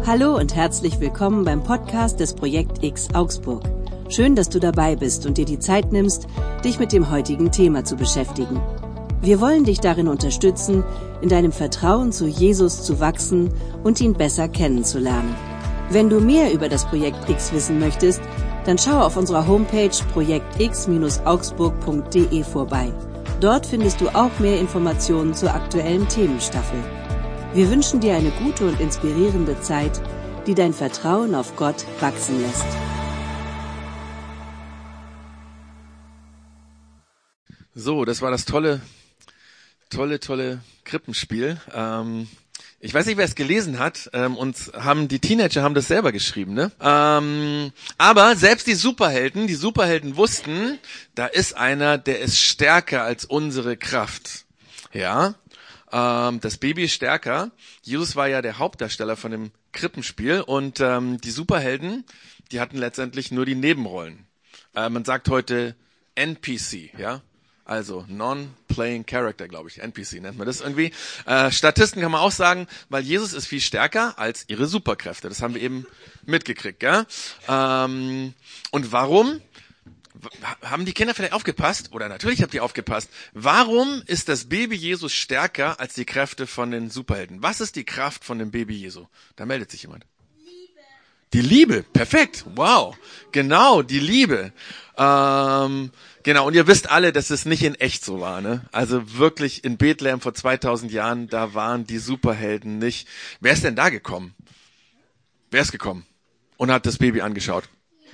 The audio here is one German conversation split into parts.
Hallo und herzlich willkommen beim Podcast des Projekt X Augsburg. Schön, dass du dabei bist und dir die Zeit nimmst, dich mit dem heutigen Thema zu beschäftigen. Wir wollen dich darin unterstützen, in deinem Vertrauen zu Jesus zu wachsen und ihn besser kennenzulernen. Wenn du mehr über das Projekt X wissen möchtest, dann schau auf unserer Homepage projektx-augsburg.de vorbei. Dort findest du auch mehr Informationen zur aktuellen Themenstaffel. Wir wünschen dir eine gute und inspirierende Zeit, die dein Vertrauen auf Gott wachsen lässt. So, das war das tolle Krippenspiel. Ich weiß nicht, wer es gelesen hat. Die Teenager haben das selber geschrieben, ne? Aber selbst die Superhelden wussten, da ist einer, der ist stärker als unsere Kraft. Ja. Das Baby ist stärker. Jesus war ja der Hauptdarsteller von dem Krippenspiel und die Superhelden, die hatten letztendlich nur die Nebenrollen. Man sagt heute NPC, ja, also Non-Playing Character, glaube ich, NPC nennt man das irgendwie. Statisten kann man auch sagen, weil Jesus ist viel stärker als ihre Superkräfte. Das haben wir eben mitgekriegt, ja. Und warum? Haben die Kinder vielleicht aufgepasst? Oder natürlich habt ihr aufgepasst. Warum ist das Baby Jesus stärker als die Kräfte von den Superhelden? Was ist die Kraft von dem Baby Jesu? Da meldet sich jemand. Liebe. Die Liebe, perfekt. Wow. Genau, die Liebe. Genau, und ihr wisst alle, dass es nicht in echt so war, ne? Also wirklich in Bethlehem vor 2000 Jahren, da waren die Superhelden nicht. Wer ist denn da gekommen? Wer ist gekommen und hat das Baby angeschaut?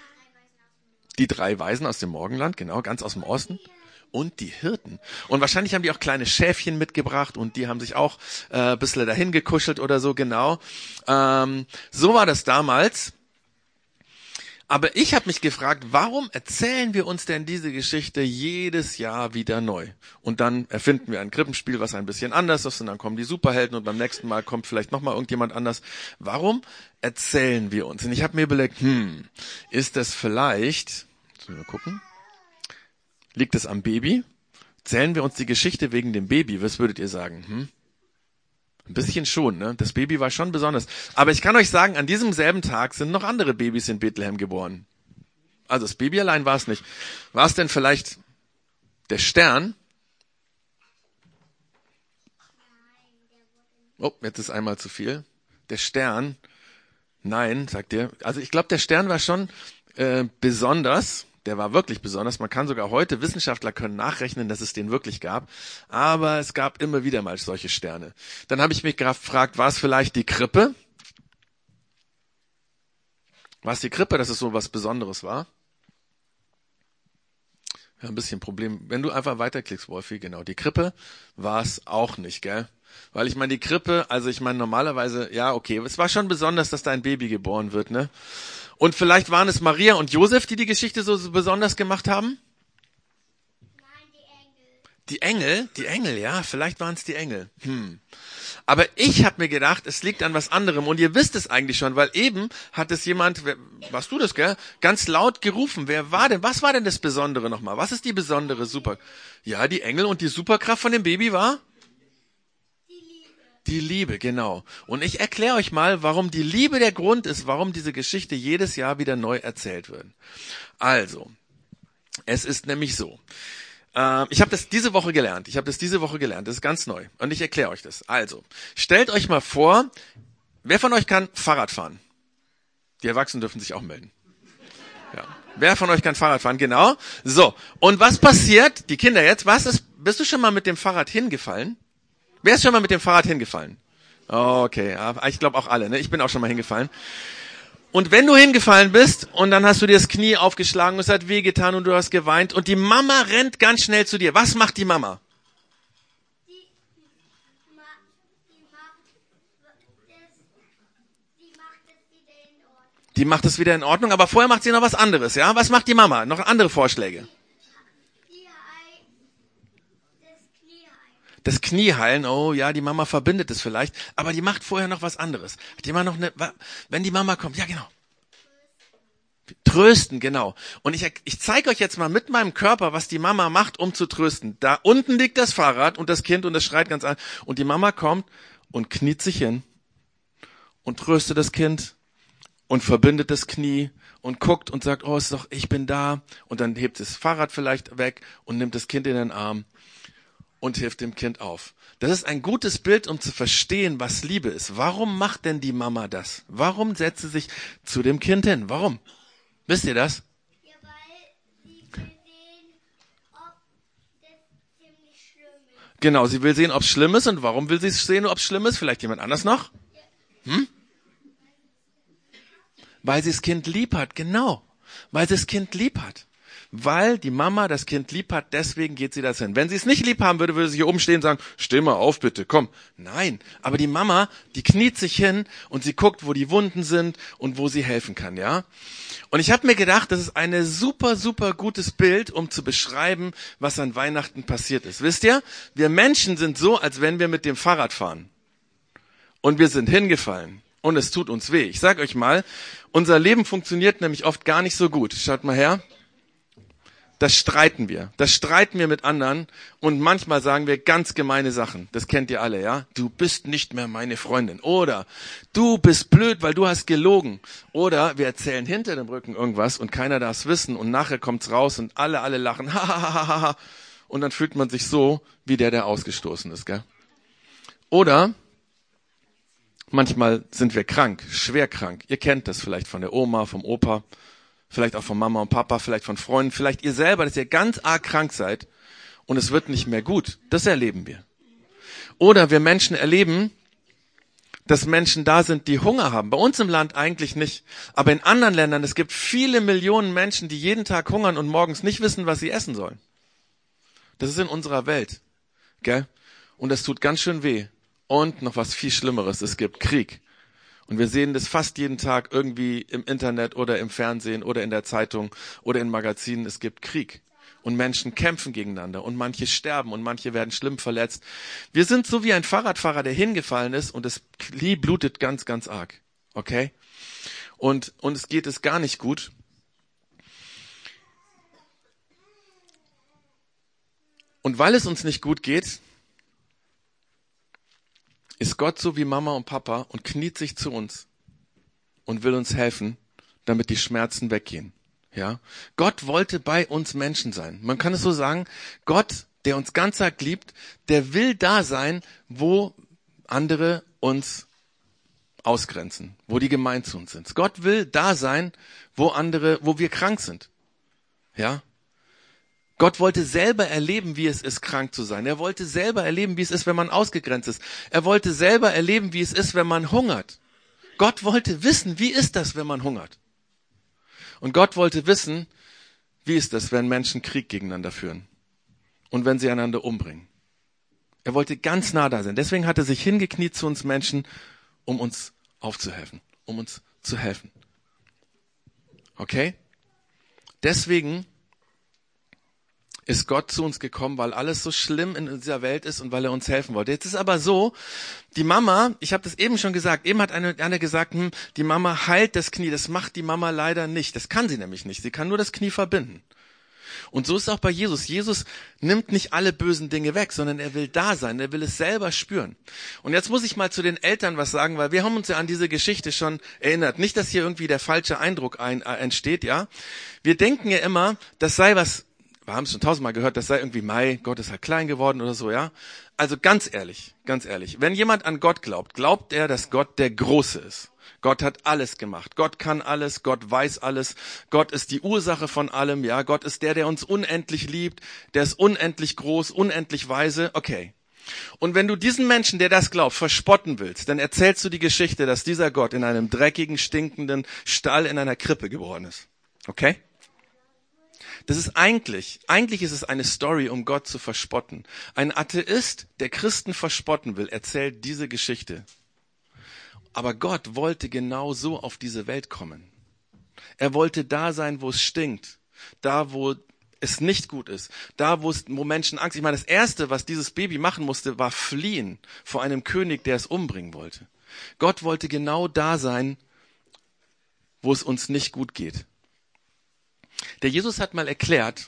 Die 3 Weisen aus dem Morgenland, genau, ganz aus dem Osten. Und die Hirten. Und wahrscheinlich haben die auch kleine Schäfchen mitgebracht und die haben sich auch ein bisschen dahin gekuschelt oder so, genau. So war das damals. Aber ich habe mich gefragt, warum erzählen wir uns denn diese Geschichte jedes Jahr wieder neu? Und dann erfinden wir ein Krippenspiel, was ein bisschen anders ist, und dann kommen die Superhelden und beim nächsten Mal kommt vielleicht nochmal irgendjemand anders. Warum erzählen wir uns? Und ich habe mir überlegt, ist das vielleicht, mal gucken, liegt es am Baby? Erzählen wir uns die Geschichte wegen dem Baby? Was würdet ihr sagen? Ein bisschen schon, ne? Das Baby war schon besonders. Aber ich kann euch sagen, an diesem selben Tag sind noch andere Babys in Bethlehem geboren. Also das Baby allein war es nicht. War es denn vielleicht der Stern? Oh, jetzt ist einmal zu viel. Der Stern? Nein, sagt ihr. Also ich glaube, der Stern war schon besonders. Der war wirklich besonders. Man kann sogar heute, Wissenschaftler können nachrechnen, dass es den wirklich gab. Aber es gab immer wieder mal solche Sterne. Dann habe ich mich gefragt, war es vielleicht die Krippe? War es die Krippe, dass es so was Besonderes war? Ja, ein bisschen Problem. Wenn du einfach weiterklickst, Wolfi, genau. Die Krippe war es auch nicht, gell? Weil ich meine, die Krippe, also ich meine normalerweise, ja, okay, es war schon besonders, dass da ein Baby geboren wird, ne? Und vielleicht waren es Maria und Josef, die die Geschichte so besonders gemacht haben? Nein, die Engel. Die Engel, ja, vielleicht waren es die Engel. Aber ich habe mir gedacht, es liegt an was anderem. Und ihr wisst es eigentlich schon, weil eben hat es jemand, warst du das, gell? Ganz laut gerufen. Was war denn das Besondere nochmal? Was ist die besondere Super? Ja, die Engel und die Superkraft von dem Baby war? Die Liebe, genau. Und ich erkläre euch mal, warum die Liebe der Grund ist, warum diese Geschichte jedes Jahr wieder neu erzählt wird. Also, es ist nämlich so. Ich habe das diese Woche gelernt. Das ist ganz neu. Und ich erkläre euch das. Also, stellt euch mal vor, wer von euch kann Fahrrad fahren? Die Erwachsenen dürfen sich auch melden. Ja. Wer von euch kann Fahrrad fahren? Genau. So. Und was passiert? Die Kinder jetzt, bist du schon mal mit dem Fahrrad hingefallen? Wer ist schon mal mit dem Fahrrad hingefallen? Okay, ich glaube auch alle, ne? Ich bin auch schon mal hingefallen. Und wenn du hingefallen bist und dann hast du dir das Knie aufgeschlagen, es hat wehgetan und du hast geweint und die Mama rennt ganz schnell zu dir. Was macht die Mama? Die macht es wieder in Ordnung, aber vorher macht sie noch was anderes, ja? Was macht die Mama? Noch andere Vorschläge? Das Knie heilen, oh ja, die Mama verbindet es vielleicht, aber die macht vorher noch was anderes. Wenn die Mama kommt, ja genau. Trösten, genau. Und ich zeige euch jetzt mal mit meinem Körper, was die Mama macht, um zu trösten. Da unten liegt das Fahrrad und das Kind und das schreit ganz an. Und die Mama kommt und kniet sich hin und tröstet das Kind und verbindet das Knie und guckt und sagt, oh, ist doch, ich bin da. Und dann hebt das Fahrrad vielleicht weg und nimmt das Kind in den Arm und hilft dem Kind auf. Das ist ein gutes Bild, um zu verstehen, was Liebe ist. Warum macht denn die Mama das? Warum setzt sie sich zu dem Kind hin? Warum? Wisst ihr das? Ja, weil sie will sehen, ob das ziemlich schlimm ist. Genau, sie will sehen, ob es schlimm ist. Und warum will sie sehen, ob es schlimm ist? Vielleicht jemand anders noch? Weil sie das Kind lieb hat, genau. Weil sie das Kind lieb hat. Weil die Mama das Kind lieb hat, deswegen geht sie das hin. Wenn sie es nicht lieb haben würde, würde sie hier oben stehen und sagen, steh mal auf bitte, komm. Nein, aber die Mama, die kniet sich hin und sie guckt, wo die Wunden sind und wo sie helfen kann, ja. Und ich habe mir gedacht, das ist ein super, super gutes Bild, um zu beschreiben, was an Weihnachten passiert ist. Wisst ihr, wir Menschen sind so, als wenn wir mit dem Fahrrad fahren. Und wir sind hingefallen. Und es tut uns weh. Ich sag euch mal, unser Leben funktioniert nämlich oft gar nicht so gut. Schaut mal her. Das streiten wir. Das streiten wir mit anderen. Und manchmal sagen wir ganz gemeine Sachen. Das kennt ihr alle, ja? Du bist nicht mehr meine Freundin. Oder du bist blöd, weil du hast gelogen. Oder wir erzählen hinter dem Rücken irgendwas und keiner darf es wissen. Und nachher kommt's raus und alle lachen. Und dann fühlt man sich so, wie der ausgestoßen ist, gell? Oder manchmal sind wir krank, schwer krank. Ihr kennt das vielleicht von der Oma, vom Opa, vielleicht auch von Mama und Papa, vielleicht von Freunden, vielleicht ihr selber, dass ihr ganz arg krank seid und es wird nicht mehr gut. Das erleben wir. Oder wir Menschen erleben, dass Menschen da sind, die Hunger haben. Bei uns im Land eigentlich nicht. Aber in anderen Ländern, es gibt viele Millionen Menschen, die jeden Tag hungern und morgens nicht wissen, was sie essen sollen. Das ist in unserer Welt. Gell? Und das tut ganz schön weh. Und noch was viel Schlimmeres, es gibt Krieg. Und wir sehen das fast jeden Tag irgendwie im Internet oder im Fernsehen oder in der Zeitung oder in Magazinen. Es gibt Krieg. Und Menschen kämpfen gegeneinander und manche sterben und manche werden schlimm verletzt. Wir sind so wie ein Fahrradfahrer, der hingefallen ist und das Knie blutet ganz, ganz arg. Okay? Und es geht es gar nicht gut. Und weil es uns nicht gut geht, ist Gott so wie Mama und Papa und kniet sich zu uns und will uns helfen, damit die Schmerzen weggehen. Ja? Gott wollte bei uns Menschen sein. Man kann es so sagen, Gott, der uns ganz arg liebt, der will da sein, wo andere uns ausgrenzen, wo die gemein zu uns sind. Gott will da sein, wo wir krank sind. Ja? Gott wollte selber erleben, wie es ist, krank zu sein. Er wollte selber erleben, wie es ist, wenn man ausgegrenzt ist. Er wollte selber erleben, wie es ist, wenn man hungert. Gott wollte wissen, wie ist das, wenn man hungert. Und Gott wollte wissen, wie ist das, wenn Menschen Krieg gegeneinander führen und wenn sie einander umbringen. Er wollte ganz nah da sein. Deswegen hat er sich hingekniet zu uns Menschen, um uns aufzuhelfen, um uns zu helfen. Okay? Deswegen ist Gott zu uns gekommen, weil alles so schlimm in dieser Welt ist und weil er uns helfen wollte. Jetzt ist aber so, die Mama, ich habe das eben schon gesagt, eben hat eine gesagt, die Mama heilt das Knie, das macht die Mama leider nicht. Das kann sie nämlich nicht, sie kann nur das Knie verbinden. Und so ist es auch bei Jesus. Jesus nimmt nicht alle bösen Dinge weg, sondern er will da sein, er will es selber spüren. Und jetzt muss ich mal zu den Eltern was sagen, weil wir haben uns ja an diese Geschichte schon erinnert. Nicht, dass hier irgendwie der falsche Eindruck entsteht, ja. Wir denken ja immer, das sei was, wir haben es schon 1000-mal gehört, das sei irgendwie Gott ist halt klein geworden oder so, ja. Also ganz ehrlich, wenn jemand an Gott glaubt, glaubt er, dass Gott der Große ist. Gott hat alles gemacht. Gott kann alles, Gott weiß alles. Gott ist die Ursache von allem, ja. Gott ist der uns unendlich liebt, der ist unendlich groß, unendlich weise. Okay. Und wenn du diesen Menschen, der das glaubt, verspotten willst, dann erzählst du die Geschichte, dass dieser Gott in einem dreckigen, stinkenden Stall in einer Krippe geboren ist. Okay? Das ist eigentlich ist es eine Story, um Gott zu verspotten. Ein Atheist, der Christen verspotten will, erzählt diese Geschichte. Aber Gott wollte genau so auf diese Welt kommen. Er wollte da sein, wo es stinkt. Da, wo es nicht gut ist. Da, wo Menschen Angst. Ich meine, das Erste, was dieses Baby machen musste, war fliehen vor einem König, der es umbringen wollte. Gott wollte genau da sein, wo es uns nicht gut geht. Der Jesus hat mal erklärt,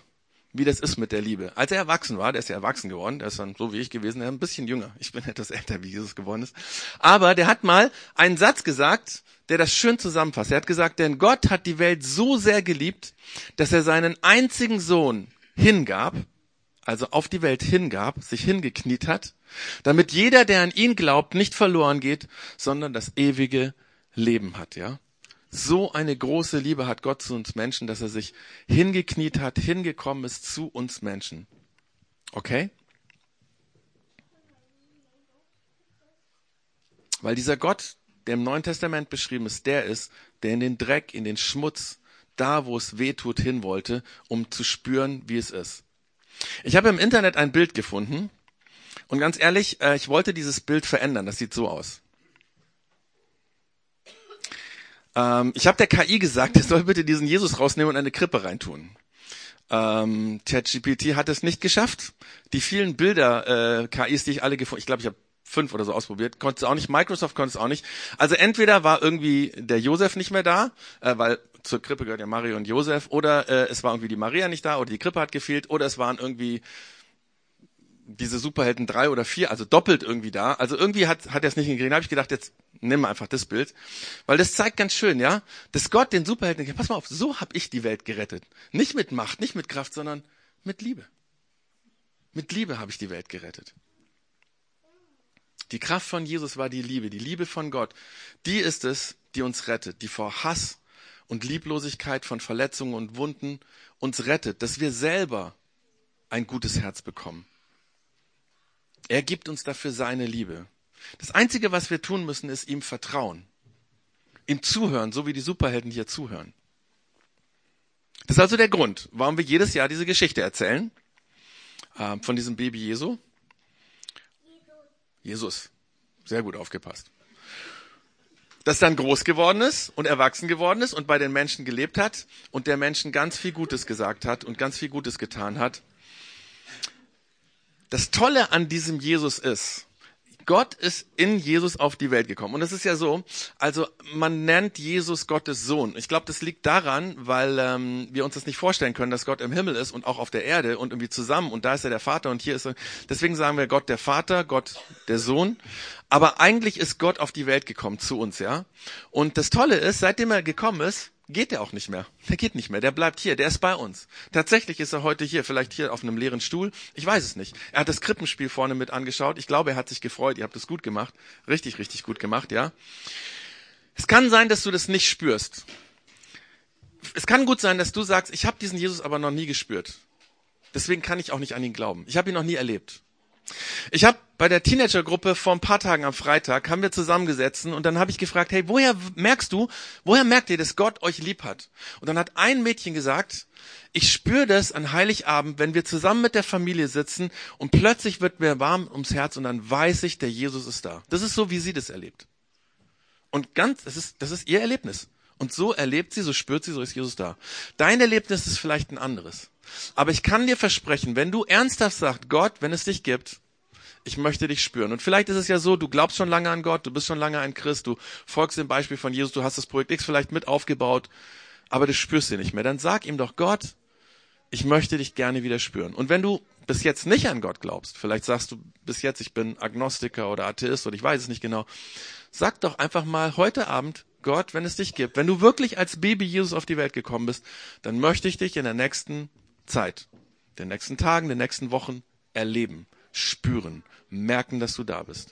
wie das ist mit der Liebe. Als er erwachsen war, der ist ja erwachsen geworden, der ist dann so wie ich gewesen, er ist ein bisschen jünger. Ich bin etwas älter, wie Jesus geworden ist. Aber der hat mal einen Satz gesagt, der das schön zusammenfasst. Er hat gesagt, denn Gott hat die Welt so sehr geliebt, dass er seinen einzigen Sohn hingab, also auf die Welt hingab, sich hingekniet hat, damit jeder, der an ihn glaubt, nicht verloren geht, sondern das ewige Leben hat, ja. So eine große Liebe hat Gott zu uns Menschen, dass er sich hingekniet hat, hingekommen ist zu uns Menschen. Okay? Weil dieser Gott, der im Neuen Testament beschrieben ist, der in den Dreck, in den Schmutz, da wo es weh tut, hin wollte, um zu spüren, wie es ist. Ich habe im Internet ein Bild gefunden und ganz ehrlich, ich wollte dieses Bild verändern. Das sieht so aus. Ich habe der KI gesagt, er soll bitte diesen Jesus rausnehmen und eine Krippe reintun. ChatGPT hat es nicht geschafft. Die vielen Bilder, KIs, die ich alle gefunden, ich glaube, ich habe 5 oder so ausprobiert, konnte es auch nicht, Microsoft konnte es auch nicht. Also entweder war irgendwie der Josef nicht mehr da, weil zur Krippe gehört ja Maria und Josef, oder es war irgendwie die Maria nicht da, oder die Krippe hat gefehlt, oder es waren irgendwie diese Superhelden 3 oder 4, also doppelt irgendwie da. Also irgendwie hat er es nicht hingekriegt. Da habe ich gedacht, jetzt nimm einfach das Bild. Weil das zeigt ganz schön, ja, dass Gott den Superhelden, pass mal auf, so habe ich die Welt gerettet. Nicht mit Macht, nicht mit Kraft, sondern mit Liebe. Mit Liebe habe ich die Welt gerettet. Die Kraft von Jesus war die Liebe von Gott. Die ist es, die uns rettet, die vor Hass und Lieblosigkeit von Verletzungen und Wunden uns rettet, dass wir selber ein gutes Herz bekommen. Er gibt uns dafür seine Liebe. Das Einzige, was wir tun müssen, ist ihm vertrauen. Ihm zuhören, so wie die Superhelden hier zuhören. Das ist also der Grund, warum wir jedes Jahr diese Geschichte erzählen. Von diesem Baby Jesu. Jesus. Sehr gut aufgepasst. Das dann groß geworden ist und erwachsen geworden ist und bei den Menschen gelebt hat und der Menschen ganz viel Gutes gesagt hat und ganz viel Gutes getan hat. Das Tolle an diesem Jesus ist, Gott ist in Jesus auf die Welt gekommen. Und es ist ja so, also man nennt Jesus Gottes Sohn. Ich glaube, das liegt daran, weil wir uns das nicht vorstellen können, dass Gott im Himmel ist und auch auf der Erde und irgendwie zusammen. Und da ist er der Vater und hier ist er. Deswegen sagen wir Gott der Vater, Gott der Sohn. Aber eigentlich ist Gott auf die Welt gekommen zu uns, ja. Und das Tolle ist, seitdem er gekommen ist, geht er auch nicht mehr. Der geht nicht mehr. Der bleibt hier. Der ist bei uns. Tatsächlich ist er heute hier. Vielleicht hier auf einem leeren Stuhl. Ich weiß es nicht. Er hat das Krippenspiel vorne mit angeschaut. Ich glaube, er hat sich gefreut. Ihr habt es gut gemacht. Richtig, richtig gut gemacht, ja. Es kann sein, dass du das nicht spürst. Es kann gut sein, dass du sagst, ich habe diesen Jesus aber noch nie gespürt. Deswegen kann ich auch nicht an ihn glauben. Ich habe ihn noch nie erlebt. Ich habe bei der Teenagergruppe vor ein paar Tagen am Freitag haben wir zusammengesetzt und dann habe ich gefragt, hey, woher merkt ihr, dass Gott euch lieb hat? Und dann hat ein Mädchen gesagt, ich spüre das an Heiligabend, wenn wir zusammen mit der Familie sitzen und plötzlich wird mir warm ums Herz und dann weiß ich, der Jesus ist da. Das ist so, wie sie das erlebt. Und das ist ihr Erlebnis. Und so erlebt sie, so spürt sie, so ist Jesus da. Dein Erlebnis ist vielleicht ein anderes. Aber ich kann dir versprechen, wenn du ernsthaft sagst, Gott, wenn es dich gibt, ich möchte dich spüren. Und vielleicht ist es ja so, du glaubst schon lange an Gott, du bist schon lange ein Christ, du folgst dem Beispiel von Jesus, du hast das Projekt X vielleicht mit aufgebaut, aber du spürst ihn nicht mehr. Dann sag ihm doch, Gott, ich möchte dich gerne wieder spüren. Und wenn du bis jetzt nicht an Gott glaubst, vielleicht sagst du bis jetzt, ich bin Agnostiker oder Atheist oder ich weiß es nicht genau, sag doch einfach mal heute Abend, Gott, wenn es dich gibt, wenn du wirklich als Baby Jesus auf die Welt gekommen bist, dann möchte ich dich in der nächsten Zeit, den nächsten Tagen, den nächsten Wochen erleben, spüren, merken, dass du da bist.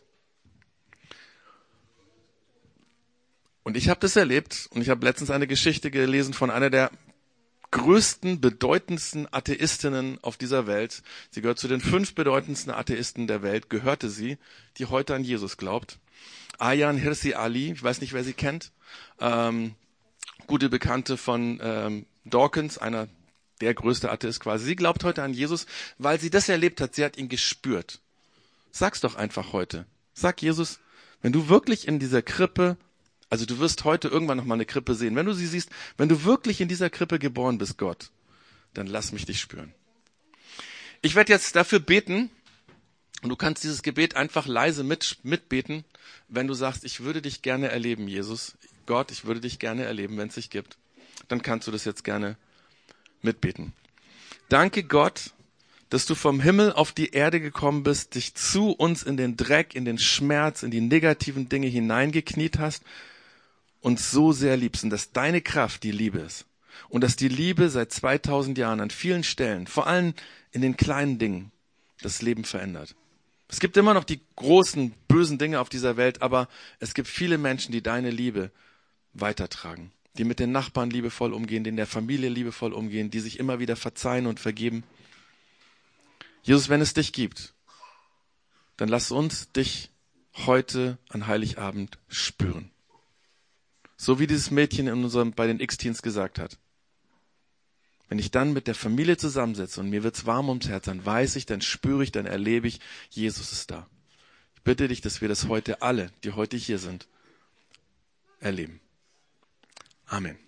Und ich habe das erlebt und ich habe letztens eine Geschichte gelesen von einer der größten, bedeutendsten Atheistinnen auf dieser Welt. Sie gehört zu den 5 bedeutendsten Atheisten der Welt, gehörte sie, die heute an Jesus glaubt. Ayaan Hirsi Ali, ich weiß nicht, wer sie kennt, gute Bekannte von Dawkins, einer der größte Atheist quasi. Sie glaubt heute an Jesus, weil sie das erlebt hat. Sie hat ihn gespürt. Sag's doch einfach heute. Sag Jesus, wenn du wirklich in dieser Krippe, also du wirst heute irgendwann noch mal eine Krippe sehen. Wenn du sie siehst, wenn du wirklich in dieser Krippe geboren bist, Gott, dann lass mich dich spüren. Ich werde jetzt dafür beten und du kannst dieses Gebet einfach leise mitbeten, wenn du sagst, ich würde dich gerne erleben, Jesus. Gott, ich würde dich gerne erleben, wenn es dich gibt. Dann kannst du das jetzt gerne mitbeten. Danke Gott, dass du vom Himmel auf die Erde gekommen bist, dich zu uns in den Dreck, in den Schmerz, in die negativen Dinge hineingekniet hast, uns so sehr liebst und dass deine Kraft die Liebe ist. Und dass die Liebe seit 2000 Jahren an vielen Stellen, vor allem in den kleinen Dingen, das Leben verändert. Es gibt immer noch die großen, bösen Dinge auf dieser Welt, aber es gibt viele Menschen, die deine Liebe weitertragen, die mit den Nachbarn liebevoll umgehen, die in der Familie liebevoll umgehen, die sich immer wieder verzeihen und vergeben. Jesus, wenn es dich gibt, dann lass uns dich heute an Heiligabend spüren. So wie dieses Mädchen bei den X-Teens gesagt hat. Wenn ich dann mit der Familie zusammensitze und mir wird's warm ums Herz, dann weiß ich, dann spüre ich, dann erlebe ich, Jesus ist da. Ich bitte dich, dass wir das heute alle, die heute hier sind, erleben. Amen.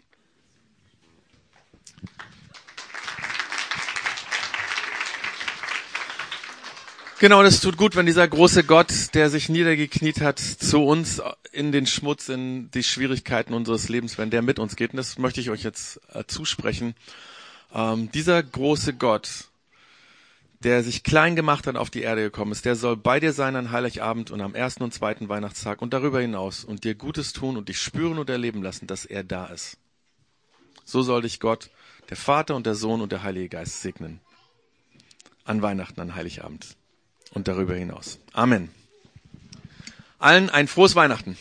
Genau, das tut gut, wenn dieser große Gott, der sich niedergekniet hat, zu uns in den Schmutz, in die Schwierigkeiten unseres Lebens, wenn der mit uns geht. Und das möchte ich euch jetzt zusprechen. Dieser große Gott, der sich klein gemacht hat, auf die Erde gekommen ist, der soll bei dir sein an Heiligabend und am 1. und 2. Weihnachtstag und darüber hinaus und dir Gutes tun und dich spüren und erleben lassen, dass er da ist. So soll dich Gott, der Vater und der Sohn und der Heilige Geist segnen. An Weihnachten, an Heiligabend und darüber hinaus. Amen. Allen ein frohes Weihnachten.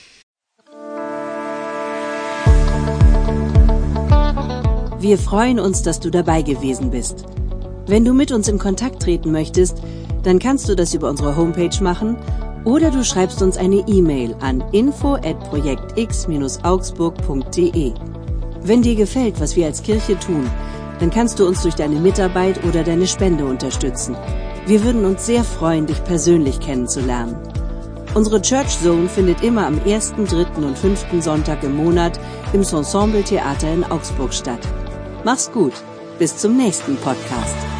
Wir freuen uns, dass du dabei gewesen bist. Wenn du mit uns in Kontakt treten möchtest, dann kannst du das über unsere Homepage machen oder du schreibst uns eine E-Mail an info@projektx-augsburg.de. Wenn dir gefällt, was wir als Kirche tun, dann kannst du uns durch deine Mitarbeit oder deine Spende unterstützen. Wir würden uns sehr freuen, dich persönlich kennenzulernen. Unsere Church Zone findet immer am 1., 3. und 5. Sonntag im Monat im Ensemble Theater in Augsburg statt. Mach's gut, bis zum nächsten Podcast.